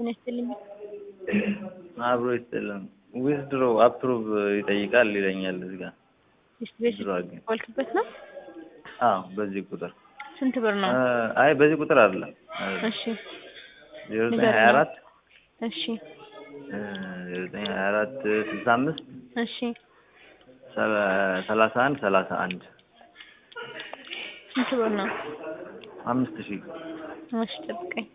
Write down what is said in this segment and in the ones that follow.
ነስተልኝ አብሮ ይስተላል ዊዝድሮ አፕሩቭ ይጠይቃል ይለኛል እዚህ ጋር ስፔስ ወልክበት ነው በዚህ ቁጥር ስንት ብር ነው አይ በዚህ ቁጥር አይደለም እሺ 24 እሺ 24 65 እሺ 31 31 ስንት ብር ነው 5000 እሺ ጠብቀኝ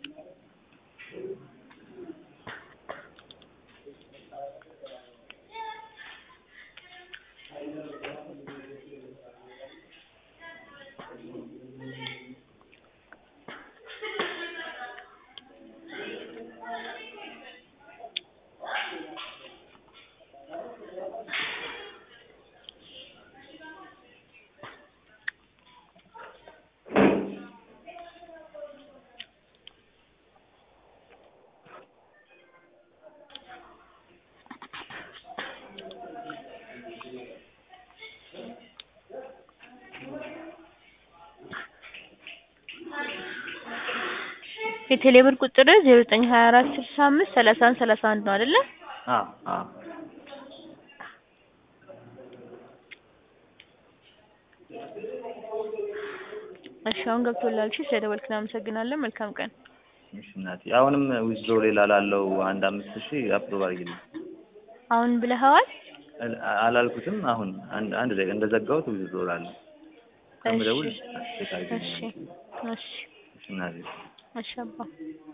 የቴሌብር ቁጥር 0924653131 ነው አይደለ? እሺ አሁን ገብቶላል። እሺ ስለደወልክና አመሰግናለን። መልካም ቀን። እሺ እናቴ አሁንም ዊዝድሮ ሌላ ላለው 5000 አፕሮቭ አድርጊልኝ። አሁን ብለኸዋል? አላልኩትም። አሁን አንድ ደቂቃ እንደዘጋሁት ዊዝድሮ ላለው ከምደውል እሺ እሺ እናቴ እሺ አባ